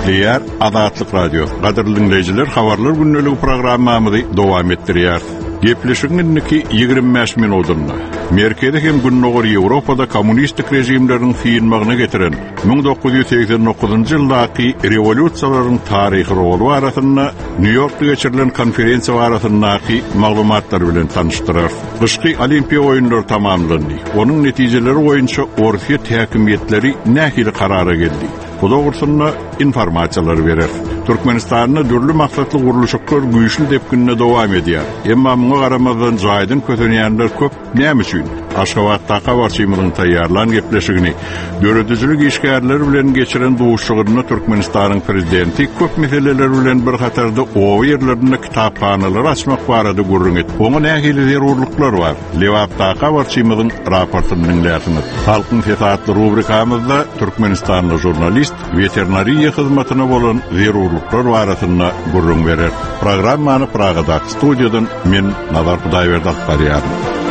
Diýär Azatlyk Radio. Gaderly dinleýijiler, habarlar günneligi programmamyzy dowam etdirýär. Gepleşiginniki 25 minutunda. Merkezi hem günnogor Ýewropada kommunistik rejimleriň fiýilmagyna getiren 1989-njy ýyldaky rewolýusiýalaryň taryhy rolu barasynda New Yorkda geçirilen konferensiýa barasyndaky maglumatlar bilen tanışdyrar. Gyşky Olimpiýa oýunlary tamamlandy. Onuň netijeleri boýunça Orfiýa täkimiýetleri nähili karara geldi. Bu dogrusyna informasiýalar berer. Türkmenistanyň dürli maksatly guruluşlar güýçli depkinne dowam edýär. Emma muňa garamazdan jaýdyn kötenýänler köp. Näme üçin? Aşgabatda habarçymylyň taýýarlan gepleşigini döredüjilik işgärleri bilen geçiren duşugyny Türkmenistanyň prezidenti köp meseleler bilen bir hatarda o ýerlerinde kitapxanalar açmak barada gurrun etdi. Oňa nähili zerurluklar bar. Lewapda habarçymylyň raportyny dinläýärsiňiz. Halkyň fesatly rubrikamyzda Türkmenistanly jurnalist veterinariýa hyzmatyna bolan zerurluklar barasynda gurrun berer. Programmany Pragada studiýadan men Nazar Hudaýberdi alýar.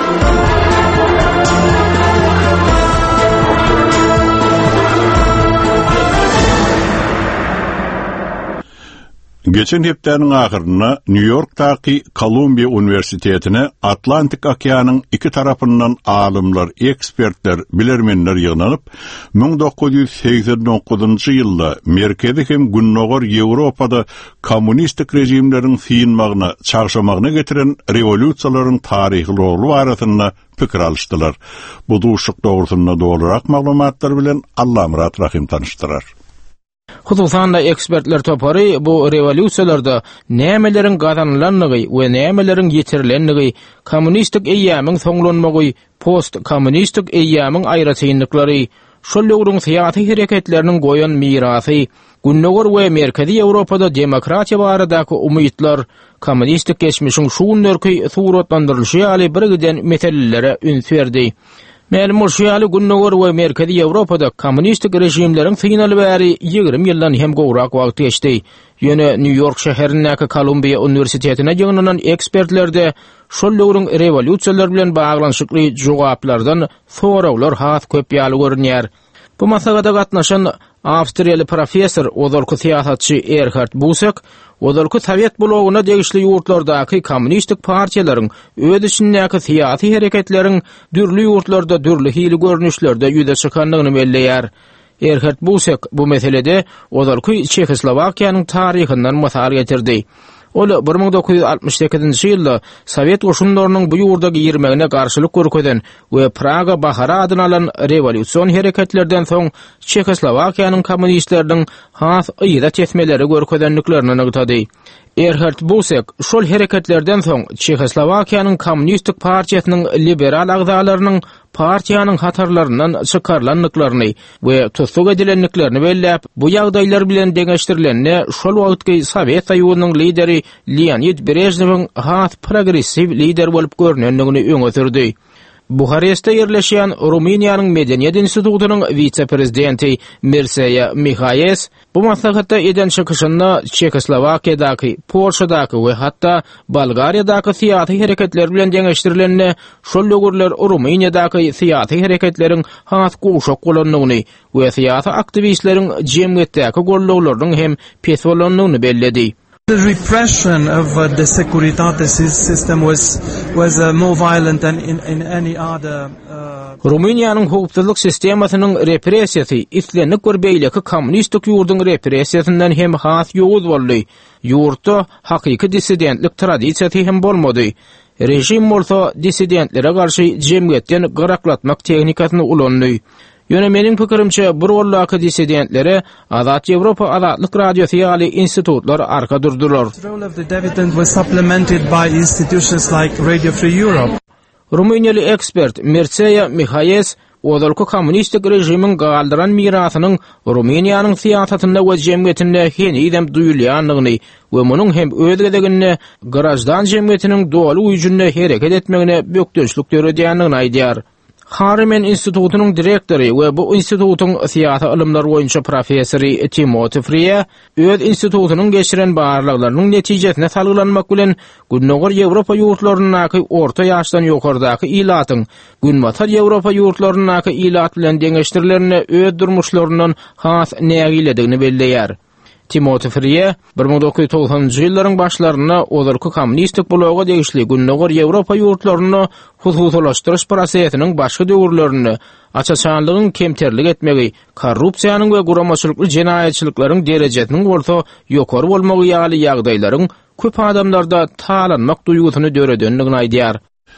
Geçen hepdeniň ahyryna New Yorkdaky Columbia Universitetine Atlantik Okeanyň iki tarapyndan alymlar, ekspertler, bilermenler ýygnanyp 1989-njy ýylda merkezi hem günnogor Ýewropada kommunistik rejimleriň fiýilmagyna, çagşamagyna getiren rewolýusiýalaryň taryhy rolu barasynda pikir alýşdylar. Bu duşuk dogrusynda dolarak maglumatlar bilen Allah Murat Rahim tanışdyrar. Hususan da ekspertler topary bu rewolýusiýalarda nämeleriň gazanlanlygy we nämeleriň ýetirilenligi, kommunistik eýýämiň soňlanmagy, post-kommunistik eýýämiň aýraçynlyklary, şol ýolun syýasy hereketleriniň goýan mirasy, günnogor we merkezi Ýewropada demokratiýa baradaky umytlar, kommunistik geçmişiň şuunlarky suratlandyrylşy ýaly bir giden meselelere üns berdi. Mälum şeýle günnogor we merkezi Ýewropada kommunistik rejimleriň fiýnaly bäri 20 ýyldan hem gowrak wagt geçdi. Ýöne New York şäherindäki Columbia Universitetine ýygnanan ekspertlerde şol ýolun rewolýusiýalar bilen baglanyşykly jogaplardan sorawlar has köp ýaly görünýär. Bu masalada gatnaşan Awstriýaly professor, ozalky syýasatçy Erhard Busek, ozalky Sowet blogyna degişli ýurtlardaky kommunistik partiýalaryň öz içindäki syýasy hereketleriň dürli ýurtlarda dürli hili görnüşlerde ýüze çykanlygyny belleýär. Erhard Busek bu meselede ozalky Çekoslowakiýanyň taryhyndan masal getirdi. Ol 1968-nji ýylda Sowet goşunlarynyň bu ýurdaky ýermegine garşylyk görkezden we Praga bahara adyny alan rewolýusiýon hereketlerden soň Çekoslowakiýanyň kommunistleriniň has ýyda tesmeleri görkezenliklerini ňytady. Erhard Busek şol hereketlerden soň Çekoslowakiýanyň kommunistik partiýasynyň liberal agzalarynyň partiýanyň hatarlaryndan çykarlanlyklaryny we tutsak edilenliklerini belläp, bu ýagdaýlar bilen deňeşdirilenne şol wagtky Sowet Soýuzynyň lideri Leonid Brejnewiň has progressiv lider bolup görnenligini öňe sürdi. Buharestde yerleşen Ruminiýanyň Medeniýet Institutunyň vice-prezidenti Mirseýa Mihayes bu maslahatda eden çykyşynda Çekoslowakiýadaky, Polşadaky we hatda Bolgariýadaky syýasy hereketler bilen deňeşdirilenne şol ýogurlar Ruminiýadaky syýasy hereketleriň has goşak bolanlygyny we syýasy aktivistleriň jemgyýetdäki golluglarynyň hem pes bolanlygyny belledi. The repression of the Securitate system was more violent than in any other. Ruminiýanyň hukukçylyk sistemasynyň repressiýasy islenlik görbeýleki kommunistik ýurduň repressiýasyndan hem has ýoğuz boldy. Ýurtda hakyky dissidentlik tradisiýasy hem bolmady. Rejim bolsa dissidentlere garşy jemgyýetden gyraklatmak tehnikasyny ulandy. Ýöne meniň pikirimçe bir wagtlaky dissidentlere Azat Ýewropa Azatlyk radiosu ýaly institutlar arka durdular. The role of the dissident was supplemented by institutions like Radio Free Europe. Ruminiýaly ekspert Mirseýa Mihayes ozalky kommunistik rejimiň galdyran mirasynyň Ruminiýanyň syýasatynda we jemgyýetinde henidem duýulýanlygyny we munyň hem öz gedegine garajdan jemgyýetiniň doly uýjunda hereket etmegine bökdüşlük töredýänligini aýdýar. Harriman Institutunyň direktori we bu institutyň syýasy ilmler boýunça professory Timothy Freya öz institutunyň geçiren barlyklarynyň netijesine salgylanmak bilen günnogor Ýewropa ýurtlarynyň orta ýaşdan ýokardaky ilatyň günbatar Ýewropa ýurtlarynyň ilat bilen deňeşdirilerini öz durmuşlaryndan has nägiledigini belleýär. Timothy Freer 1990-njy ýyllaryň başlaryna olarky kommunistik bloga degişli Günnäger Ýewropa ýurtlaryny hususlaşdyryş prosesiniň başga döwürlerini açaçanlygyň kemterlik etmegi, korrupsiýanyň we guramaçylykly jenaýatçylyklaryň derejesiniň orta ýokary bolmagy ýaly ýagdaýlaryň köp adamlarda talanmak duýgusyny döredenligini aýdýar.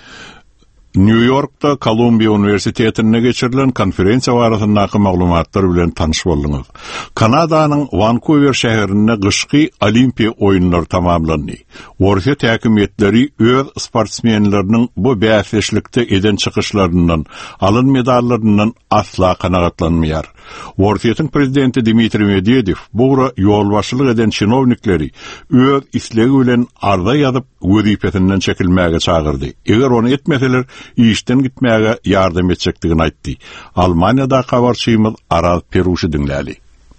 New York'ta Columbia Üniversitetine geçirilen konferensiya barasyndaky maglumatlar bilen tanyş boldyňyz. Kanadanyň Vancouver şäherinde gyşky Olimpiya oýunlary tamamlandy. Orta täkimiýetleri öz sportsmenleriniň bu bäsleşlikde eden çykyşlaryndan, alyn medallaryndan asla kanagatlanmaýar. Ortaýetin prezidenti Dmitri Medvedev bugura ýolbaşçylyk eden çinownikleri öz islegi bilen arda ýazyp wezipetinden çekilmäge çagyrdy. Eger onu etmeseler, işten gitmäge ýardam etjekdigini aýtdy. Almaniýada habarçymyz Aral Perushi dinläli.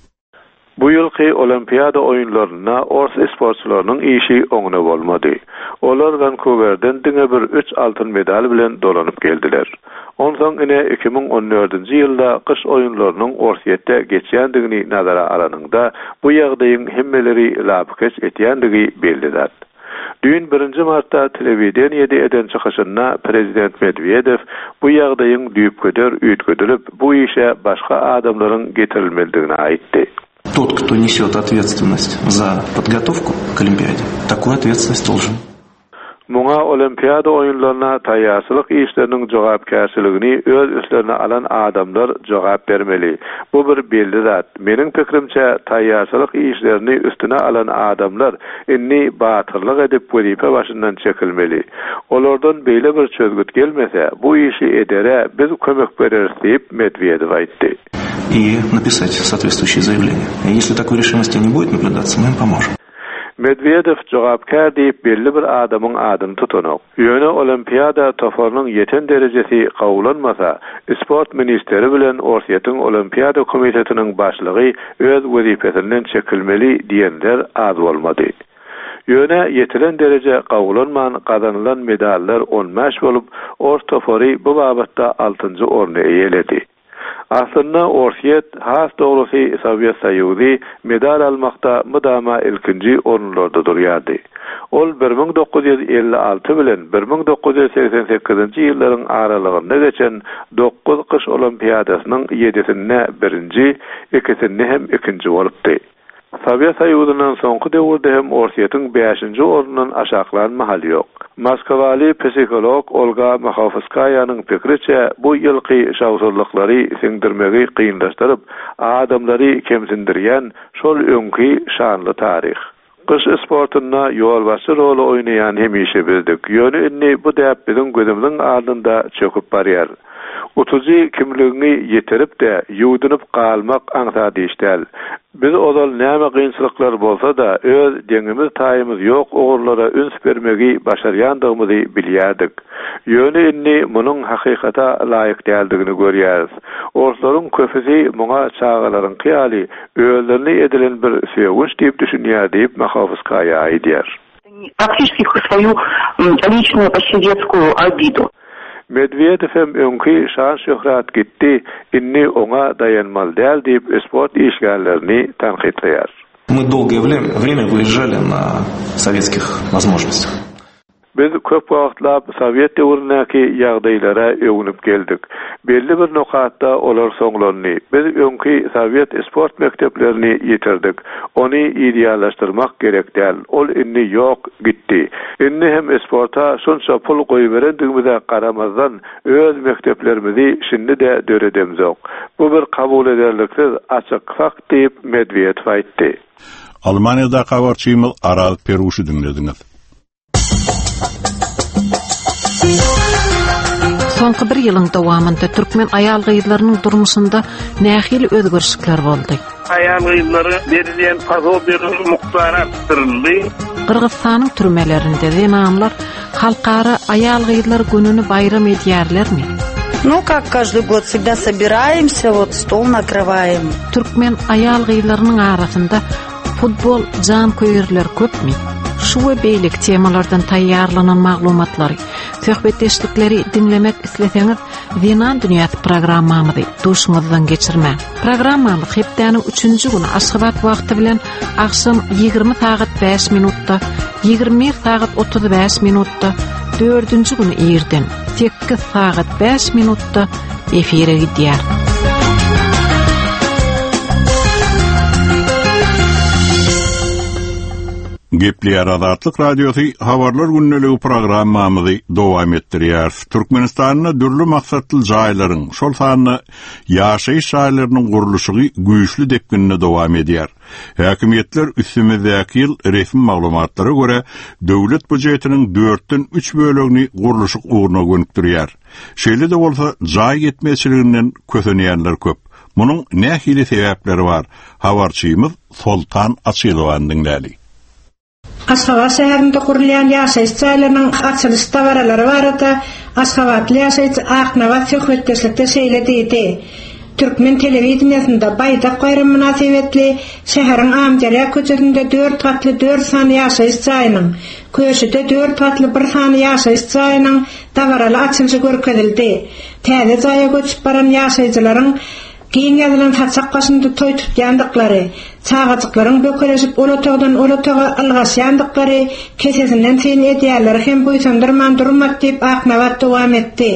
Bu ýylky Olimpiada oýunlaryna ors sportçylarynyň işi oňuna bolmady. Olar Vancouverden diňe bir 3 altyn medal bilen dolanyp geldiler. Ondan ine 2014-nji ýylda kış oýunlarynyň orsiýetde geçýändigini nazara alanyňda bu ýagdaýyň hemmeleri lapkeç etýändigi bellidir. Dün 1 martda telewiziýede eden çykyşynda prezident Medvedev bu ýagdaýyň düýüp göder, üýtgedilip bu işe başga adamlaryň getirilmeligini aýtdy. Тот, кто несет ответственность за подготовку к Олимпиаде, такую ответственность должен. Muňa Olimpiada oýunlaryna taýýarçylyk işleriniň jogapkärçiligini öz üstlerine alan adamlar jogap bermeli. Bu bir belli zat. Meniň pikirimçe taýýarçylyk işlerini üstüne alan adamlar inni batyrlyk edip wezipe başyndan çekilmeli. Olardan beýle bir çözgüt gelmese, bu işi edere biz kömek bereriz diýip Medvedev aýtdy. И написать соответствующее заявление. И если такой решимости не будет наблюдаться, мы им поможем. Medvedev jogapkär diýip belli bir adamyň adyny tutanok. Ýöne Olimpiada toparynyň ýeten derejesi gawulanmasa, sport ministeri bilen Orsiýetiň Olimpiada komitetiniň başlygy öz wezipesinden çekilmeli diýenler az bolmady. Ýöne ýetilen dereje gawulanman gazanylan medallar 15 bolup, ors topary bu babatda 6-njy orny eýeledi. Aslında Orsiýet has dogrusy Sowet Soýuzy medal almakda mydama ilkinji orunlarda durýardy. Ol 1956 bilen 1988-nji ýyllaryň aralygynda geçen 9 kış olimpiadasynyň 7-sinde birinji, 2-sinde hem ikinji bolupdy. Sowet Soýuzynyň soňky döwürde hem Orsiýetiň 5-nji orundan aşaklanma hali ýok. Moskwaly psikolog Olga Makhovskaýanyň pikiriçe bu ýylky şawsuzlyklary siňdirmegi kynlaşdyryp, adamlary kemsindirýän şol öňki şanly tarih. Kış sportyna ýolbaşçy rol oýnaýan hemişe bizdik. Ýöne inni bu däp biziň gözümizin aldynda çöküp barýar. Utuji kimligini ýetirip de ýuwdunyp galmak aňsady işdäl. Biz ozal näme gynçylyklar bolsa da öz deňimiz taýymyz ýok ogurlara üns bermegi başarýandygymyzy bilýärdik. Ýöne inni munyň hakykata laýyk däldigini görýäris. Orslaryň köpüsi muňa çağalaryň kyýaly öýlerini edilen bir söwünç diýip düşünýär diýip Makhovskaýa aýdýar. Фактически свою личную посредскую обиду. Medvedev hem öňki şan şöhrat gitdi, inni oňa dayanmal däl diýip sport işgärlerini tanqidleýär. Мы долгое время выезжали на советских возможностях. Biz köp wagtlap Sowet döwründäki ýagdaýlara öňünüp geldik. Belli bir nokatda olar soňlandy. Biz öňki Sowet sport mekteplerini ýetirdik. Ony ideallaşdyrmak gerek däl. Ol inni ýok gitdi. Inni hem sporta şonça pul goýberendигimize garamazdan öz mekteplerimizi şinde de döredemzok. Bu bir kabul ederliksiz açyk fakt diýip Medvedev aýtdy. Almaniýada habarçymyz Aral Perushi dinlediňiz. Soňky bir ýylyň dowamında türkmen aýal gyýdlarynyň durmuşynda nähili özgörüşler boldy. Aýal gyýdlary berilen pazobiýany muktara artdyryldy. Kırgızstanyň türmelerinde zenamlar halkara aýal gyýdlar gününi bayram edýärlermi? Ну, как каждый год всегда собираемся, вот стол накрываем. Türkmen aýal gyýdlarynyň arasynda futbol, jan köýürler köpmi? Şu we beýlik temalardan taýýarlanan maglumatlary Söhbetleşdikleri dinlemek isleseňiz, Winan Dünyasy programmamyzy duşuňyzdan geçirme. Programmamyz hepdeniň 3-nji güni Aşgabat wagty bilen akşam 20 saat 5 minutda, 21 saat 35 minutda, 4-nji güni ýerden 8 saat 5 minutda efire gidýär. Gepli Azatlyk Radiosu habarlar günneligi programmamyzy dowam etdirýär. Türkmenistanyň dürli maksatly jaýlaryň, şol sanyny ýaşaýyş jaýlarynyň gurulşy güýçli depkinine dowam edýär. Häkimetler üstümizdäki ýyl resmi maglumatlara görä döwlet budjetiniň 4-den 3 bölegini gurulşy uğruna gönükdirýär. Şeýle de bolsa jaý yetmezçiliginden kösenýänler köp. Munyň nähili sebäpleri bar? Habarçymyz Soltan Açylowandyň däli. Aşgabat şäherinde kurulýan ýaşaýyş jaýlarynyň açylyş dawaralary barada Aşgabatly ýaşaýyjy Aknabat söhbetdeşlikde şeýledidi. Türkmen telewizionyasynda baýdak gaýry münasibetli şäheriň Amjara köçesinde 4 katly 4 sany ýaşaýyş jaýynyň, köşede 4 katly 1 sany ýaşaýyş jaýynyň dawaraly açylyşy görkezildi. Täze jaýa göçüp baran ýaşaýjylaryň giň ýazylan saçak gaşynda toý tutýandyklary, çağaçyklaryň bökereşip olatagdan olataga algaşýandyklary, kesesinden sen edýärleri hem buýsandyrman durmak diýip Aknabat dowam etdi.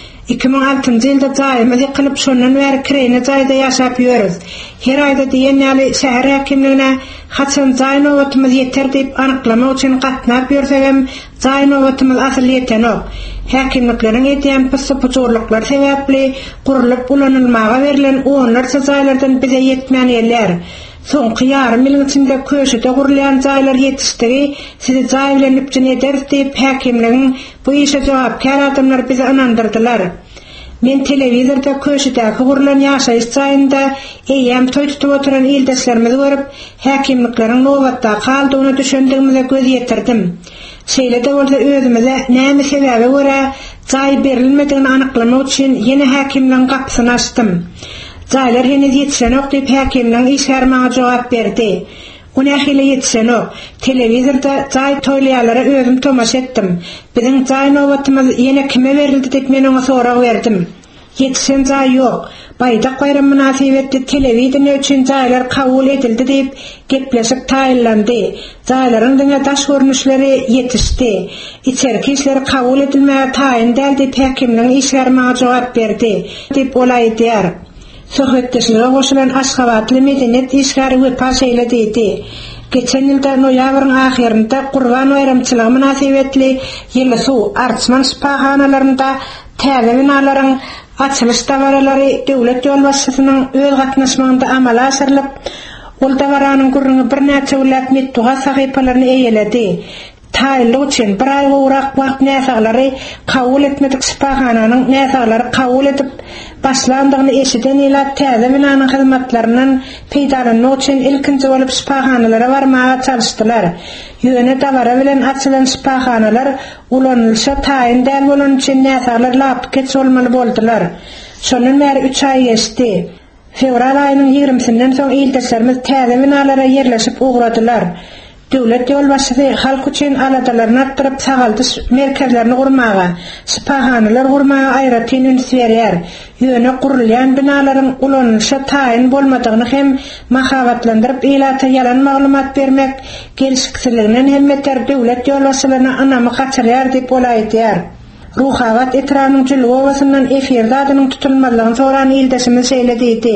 2006-njy ýylda jaýymyz ýykylyp şondan bäri kirene jaýda ýaşap ýörüz. Her aýda diýen ýaly şäher häkimligine haçan jaý nowatymyz ýeter diýip anyklamak üçin gatnap ýörsegem, jaý nowatymyz asyl ýetenok. Häkimlikleriň edýän pyssypçurlyklar sebäpli gurulup ulanylmaga berilen onlarça jaýlardan bize ýetmän ýerler. Soňky ýarym ýylyň içinde köşede gurulýan jaýlar ýetişdigi, sizi jaý bilen üpjün eder diýip häkimligiň bu işe jogapkar adamlar bize anandyrdylar. Men telewizorda köşedäki gurulan ýaşaýyş jaýynda eýem toý tutup oturan ýyldaşlarymyzy görüp, häkimlikleriň nowatda kaldygyny düşündigimize göz ýetirdim. Şeýle de bolsa özümize näme sebäbe görä jaý berilmedigini anyklamak üçin ýene häkimligiň gapysyny açdym. Jaýlar hene ýetişenok diýip häkimligiň işgärmäge jogap berdi. Ona hile ýetişenok. Telewizorda jaý toýlaýalary özüm tomaş etdim. Biziň jaý nowatymyz ýene kime berildi diýip men oňa sorak berdim. Ýetişen jaý ýok. Baýdak gaýry münasibetli telewizoriýa üçin jaýlar kabul edildi diýip gepleşip taýlandy. Jaýlaryň diňe daş görnüşleri ýetişdi. İçerki işleri kabul edilmäge taýin däl diýip häkimligiň işgärmäge jogap berdi diýip olaýdýar. Söhbetdeşlere goşulan Aşgabatly medeniyet işgäri wepa şeýledidi. Geçen ýylda noýabryň ahirinde Gurban bayramçylygy münasibetli Ýylysuw artman spahanlarynda täze binalaryň açylyş dawaralary döwlet ýol başçysynyň öz gatnaşmagynda amala aşyrylyp, ol dawaranyň gurruny bir näçe ulat nettuga sahypalaryny eýeledi. Taýly üçin bir aý urak wagt näsaglary kabul etmedik spahananyň näsaglary kabul edip başlandygyny eşiden ýyla täze binanyň hyzmatlarynyň peýdalanyny üçin ilkinji bolup spahanalara barmaga çalışdylar. Ýöne dawara bilen açylan spahanalar ulanylşa taýin däl bolan üçin näsaglar lap geçolmaly boldylar. Şondan bäri 3 aý geçdi. Fevral aýynyň 20-sinden soň ýyldaşlarymyz täze binalara ýerleşip ugradylar. Döwlet ýol başçysy halk üçin aladalaryny artdyryp sagaldyş merkezlerini gurmaga, spahanalar gurmaga aýratyn üns berýär. Ýöne gurulýan binalaryň ulanylşa taýin bolmadygyny hem mahabatlandyryp eýlata ýalan maglumat bermek gelişikçiliginden hem meter döwlet ýol başçylaryna anamy gaçyrýar diýip bolaýdýar. Ruhabat etranyň jylwasyndan efirde adynyň tutulmalygyny soran ýyldaşymyz şeýledidi.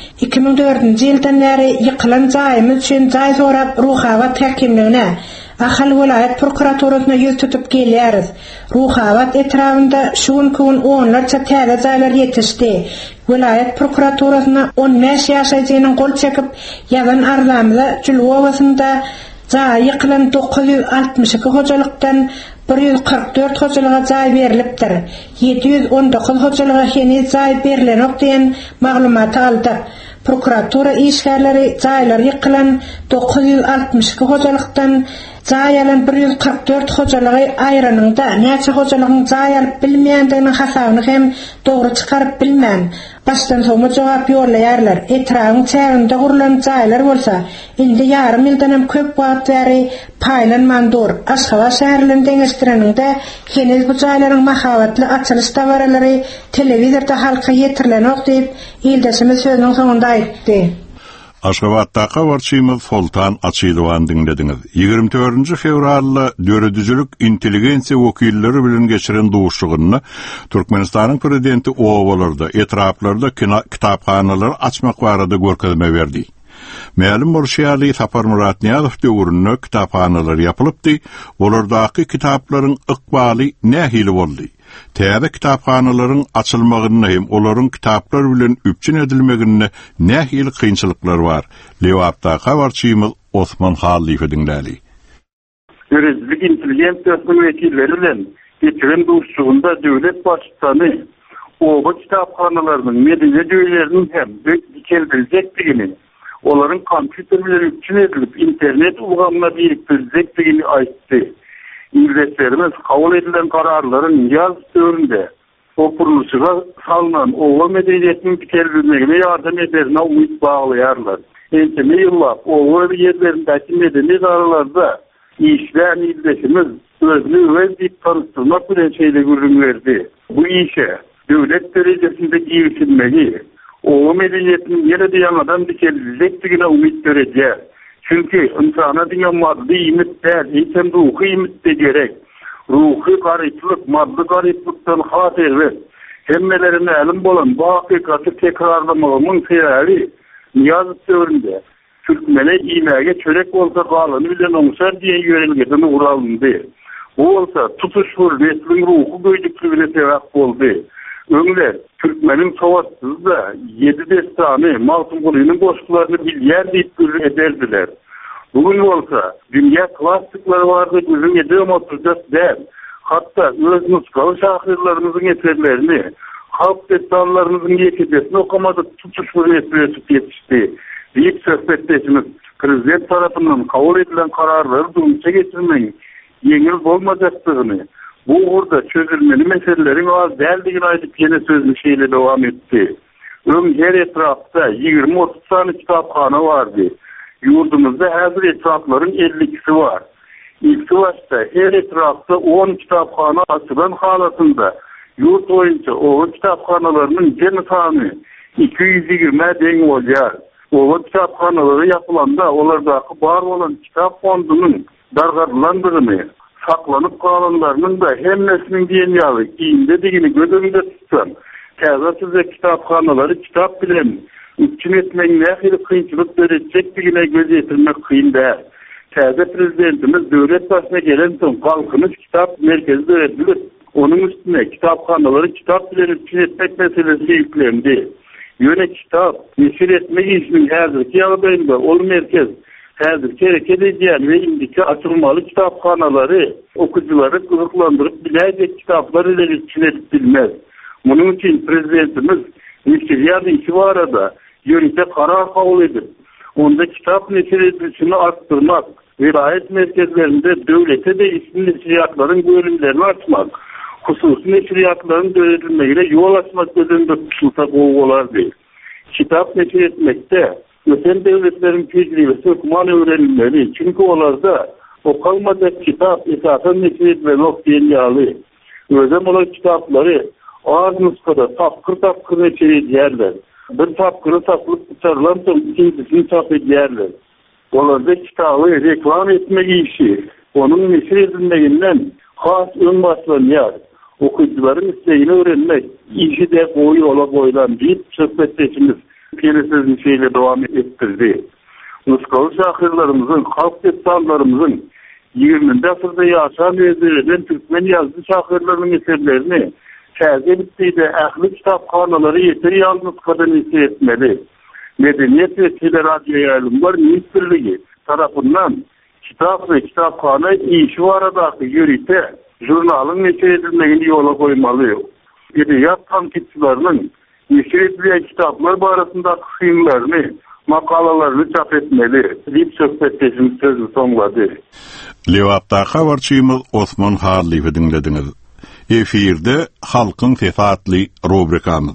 2004-nji ýyldan bäri ýykylan jaýymyz üçin jaý sorap Ruhabat häkimligine, Ahal vilayet prokuraturasyna ýüz tutup gelýäris. Ruhabat etrafynda şu gün onlarça täze jaýlar ýetişdi. Vilayet prokuraturasyna 15 ýaşaýjynyň gol çekip ýazan arlamyza Jülwowasynda jaý ýykylan 962 hojalykdan 144 hojalyga jaý berilipdir. 719 hojalyga hene jaý berilenok diýen maglumat aldyk. Prokuratura işgärleri jaýlar ýykylan 962 hojalykdan Zayalan 144 hocalığı ayranında näçe hocalığın zayalıp bilmeýändigini hasabyny hem dogry çykaryp bilmän. Başdan soňa jogap ýorlaýarlar. Etragyň çäginde gurulan zaýlar bolsa, indi ýarym ýyldan hem köp wagt bäri paýlanmandyr. Aşgabat şäheriniň deňeşdireninde henüz bu zaýlaryň mahabatly açylış dawaralary telewizorda halka ýetirilýän diýip ýyldaşymy sözüniň soňunda aýtdy. Aşgabatda habarçymyz Sultan Açylywan dinlediňiz. 24 fevralda döredüjülük intelligensiýa wekilleri bilen geçiren duşugyny Türkmenistanyň prezidenti owalarda, etraplarda kitapxanalar açmak barada görkezme berdi. Ma'lum bolşýarly Sapar Murat Niýazow döwründe kitapxanalar ýapylypdy. Olardaky kitaplaryň ykbaly nähili boldy. Täze kitapxanalaryň açylmagyny hem olaryň kitaplar bilen üpçün edilmegine nähili kynçylyklar bar. Lewapda habarçymyz Osman Hallyf dinläli. Döredüjülük intelligensiýa wekilleri bilen geçiren duşugynda döwlet başçysy oba kitapxanalarynyň medeniýet ýöýleriniň hem dikeldirilekdigini, olaryň kompýuter bilen üpçün edilip internet ulgamyna biriktirilekdigini aýtdy. İngilizlerimiz kabul edilen kararların yaz dövründe opuruluşuna salınan ova medeniyetinin bitirilmegine yardım ederine umut bağlayarlar. Enteme yıllap ova yerlerindeki medeniyet aralarda işleyen ildeşimiz özünü özdeyip tanıştırmak bilen şeyle görün verdi. Bu işe devlet derecesinde girişilmeli, ova medeniyetinin yere diyamadan bitirilmektigine umut vereceğiz. Çünkü insana diňe maddi ýmit däl, hem ruhy ýmit de gerek. Ruhy garyplyk, maddi garyplykdan hatyr hemmeleri ma'lum bolan bu hakykaty tekrarlamagymyň sebebi Niýazow döwründe türkmene iýmäge çörek bolsa galyny bilen oňşar diýen ýörelgeden uralyndy. Bu bolsa tutuşur resmiň ruhy göýdükligine sebäp boldy. Öňler türkmenin sowatsızda 7 destany Maltum Gulynyň boşluklaryny bilýär diýip görür ederdiler. Bugün bolsa dünýä klassiklary bardy, gözüň edem oturjak däl. Hatda öz nuskaly şahyrlarymyzyň eserlerini, halk destanlarynyň ýekidesini okamady tutuşur resmi ýetişdi. Diýip söhbetdeşimiz prezident tarapyndan kabul edilen kararlary duňça geçirmeň ýeňil bolmajakdygyny, bu orada çözülmeli meselelerin az däldigini aýdyp ýene sözüni şeýle dowam etdi. Öň her etrapda 20-30 sany kitapxana bardy. Yurdumuzda häzir etraplaryň 52'si var. İlki başta her etrapda 10 kitapxana açylan halatynda yurt boýunça o kitapxanalarynyň jemy sany 220 deň bolýar. O kitapxanalary ýapylanda olardaky bar bolan kitap fondunyň dargalandygyny, saklanyp kalanlarynyň da hemmesiniň diýenýaly ýyňda digini gözüňde tutsan, käzatsyz kitapxanalary kitap bilen üpçün etmek nähili kynçylyk beredjekdigine göz ýetirmek kyn däl. Täze prezidentimiz döwlet başyna gelen soň halkyny kitap merkezi öwredilip, onuň üstüne kitapxanalary kitap bilen üpçün etmek meselesi ýüklendi. Ýöne kitap neşir etmek işiniň häzirki ýagdaýynda ol merkez häzir kereket edýän we indiki açylmaly kitapxanalary okuwçylary gyzyklandyryp biläjek kitaplar ile üpçün edip bilmez. Munyň üçin prezidentimiz neşiriyat işi barada ýönetim karar kabul edip, onda kitap neşir edilişini arttırmak, vilayet merkezlerinde döwlete de ismi neşriyatlaryň bölümlerini açmak, hususy neşriyatlaryň döwredilmegine ýol açmak gözünde tutulsa bolardy. Kitap neşir etmekde öten devletleriň tecrübesi okman öwrenilmeli. Çünkü olarda okalmadak kitap esasen neşir edilmek diýenýaly. Özem olan kitaplary az nuskada tapkır neşir edýärler. Bir tapkırı tapılıp tutarlan soň ikincisini tap edýärler. Olarda kitabı reklam etmek işi, onun neşir edilmeginden has ön başlanýar. Okuwçylaryň islegini öwrenmek işi de boýy ola boýlan diýip söhbetdeşimiz kelesizin şeýle dowam etdirdi. Nuskaly şahyrlarymyzyň, halk destanlarymyzyň 20-nji asyrda ýaşan eden türkmen ýazgy şahyrlarynyň eserlerini täze bitdi ähli kitapxanalary ýeter ýalnys kadar neşir etmeli. Medeniýet we Teleradio ýaýlymlar ministrligi tarapyndan kitap we kitapxana işi baradaky ýörite jurnalyň neşir edilmegini ýola goýmaly. Edebiyat tanqidçilarynyň neşir edilen kitaplar barasyndaky hyňlaryny makalalarını çap etmeli deyip söhbetleşimiz sözü sonladı. Lewapda habarçymyz Osman Harliýewi dinlediňiz. Efirde halkyň sesi atly rubrikamyz.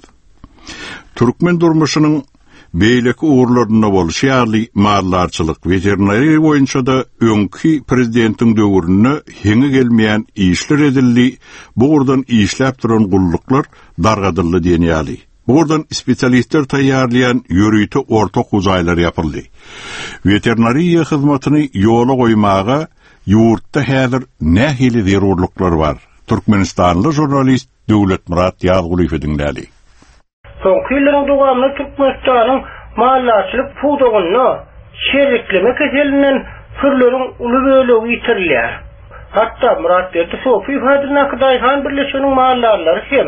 Türkmen durmuşynyň beýleki uğurlaryna bolşýarly mallarçylyk veterinariýa boýunça da öňki prezidentiň döwründe heňe gelmeýän işler edildi. Buğurdan işläp duran gulluklar dargadyldy diýenýärli. Buğurdan spesialistler taýýarlayan ýörüýte ortak uzaýlar ýapyldy. Veterinariýa hyzmatyny ýola goýmaga ýurtda häzir nähili zerurluklar bar. Türkmenistanly jurnalist Döwlet Murat Ýazgulyw dinlädi. Soňky dowamly Türkmenistanyň mallarçylyk pudugyny şerikleme keselinden türleriň uly bölegi ýitirilýär. Hatda Murat Berdi Sofi Fadylna Kydaýhan birleşiginiň mallarlary hem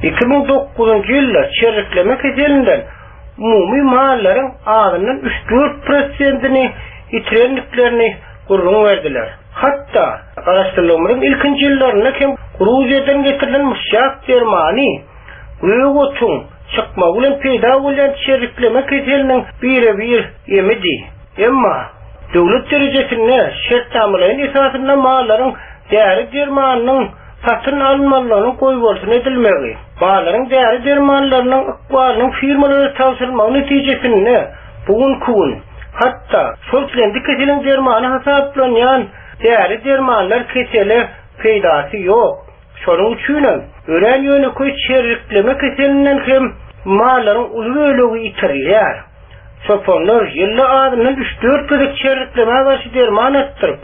2009-njy ýylda şerikleme keselinden umumy mallaryň azynyň 3-4%-ni ýitirenliklerini gurrun berdiler. Hatta araşdyrmalarymyň ilkinji ýyllaryna hem Gruziýadan getirilen müşak dermani Göwotun çıkma bilen peýda bolan şerikleme keseliniň bire-bir emidi. Emma döwlet derejesinde şert tamamlayan esasynda mallaryň däri dermanynyň satyn almalygyny goýbolsun edilmegi. Mallaryň däri dermanlarynyň ykbalynyň firmalara tawsyrmagy netijesinde bugun hatta şoltlendik keseliň dermany hasaplanýan däri dermanlar keseli peýdasy ýok. Şonuň üçin ören ýöneköy şerikleme keselinden hem mallaryň uly bölegi ýitirilýär. Sofonlar ýylla adynyň 3-4 ködek şerikleme garşy derman etdirip,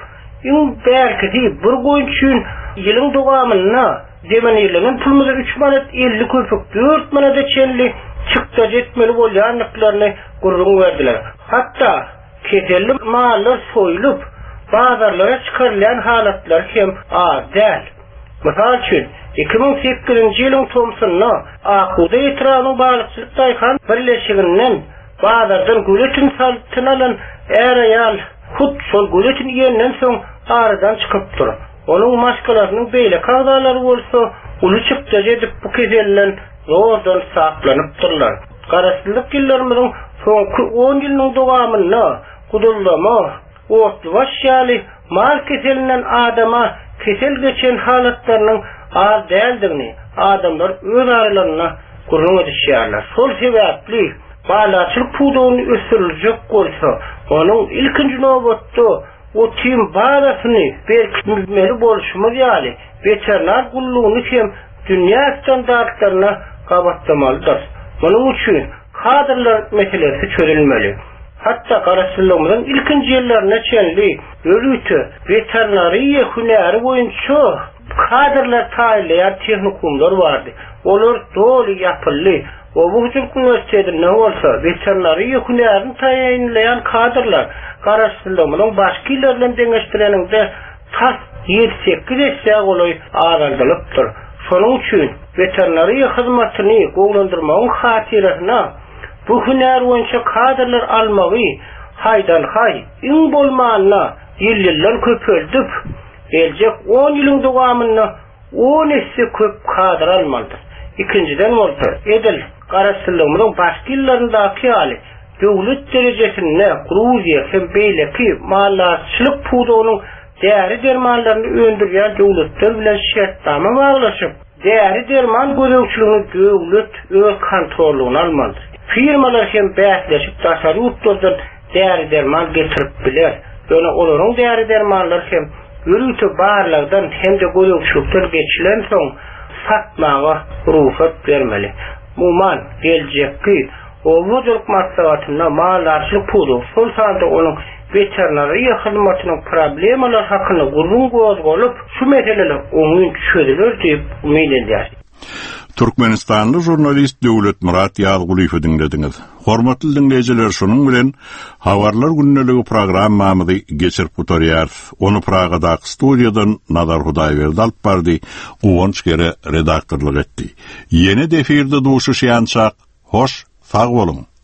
belki bir goýun üçin ýylyň dowamyna demenýärleriň pulmyzy 3 manat 50 köpek 4 manata çenli çykda jetmeli bolýanlyklaryny gurrun berdiler. Hatta keselli mallar soýulyp bazarlara çykarylýan halatlar hem az däl. Mysal üçin 2008-nji ýylyň Tomsonna Akuda ýetiranyň balykçylyk daýhan birleşiginden bazardan göletin saltyny alan ýaly hut şol göletin ýerinden soň aradan çykypdyr. Onuň maskalarynyň beýle kagdalary bolsa, uly çykda jedip bu keselden zordan saklanypdyrlar. Garaşdyrlyk ýyllarymyň soňky 10 ýylyň dowamyna gudullama, ortlaş ýaly mal keselinden adama kesel geçen halatlarynyň az däldigini adamlar öz aralaryna gurrun edýärler. Şol sebäpli mallarçylyk pudugyny ösdüriljek bolsa, onuň ilkinji nowbatda o tim barasyny berkitmeli bolşumyz ýaly veterinar gullugyny hem dünýä standartlaryna gabatlamalydyr. Munyň üçin kadrlar meselesi çözülmeli. Hatta garaşdyrmadan ilkinji ýyllaryna çenli örüýte veterinariýa hünäri boýunça kadrlar taýýarlaýan tehnikumlar bardy. Olar doly ýapyldy. O bu üniversitede ne bolsa veterinariýa hünärini taýýanlayan kadrlar garaşdyrmadan başga ýyllar bilen deňeşdireninde tas 7-8 esse goly aralypdyr. Şonuň üçin veterinariýa hyzmatyny gowlandyrmagyň hatyryna bu hünär boýunça kadrlar almagy haydan-hay iň bolmanyna ýyllar köpeldip, geljek 10 ýylyň dowamyna 10 esse köp kadr almalydyr. İkinciden bolsa edil garaşdyrmagyň başga ýyllaryndaky ýaly döwlet derejesinde Gruziýa hem beýleki mallarçylyk pudugynyň däri dermanlaryny öndürýän döwletler bilen şertnama baglaşyp, däri derman göregçiligini döwlet öz kontrolugyna almalydyr. Firmalar hem bäsleşip tasarruflardan däri derman getirip biler. Ýöne olaryň däri dermanlar hem ýürüýte barlardan hem de göregçilikler geçilen soň satmaga ruhsat bermeli. Muman geljekki owuzlyk maslahatyna mallarçylyk pudu şol sanda onuň veterinariýa hyzmatynyň problemalary hakyny gurrun gozgolyp şu meseleler oňun çözüler diýip umyt edýär. Türkmenistanly jurnalist Döwlet Murat Ýazgulyw dinlediňiz. Hormatly dinleýijiler, şonuň bilen Habarlar günneligi programmamyzy geçirip oturýar. Onu Pragada studiýadan Nazar Hudaýberdi alyp bardy, Uwanç gere redaktorlyk etdi. Ýene defirde duşuşýançak, hoş, sag bolun.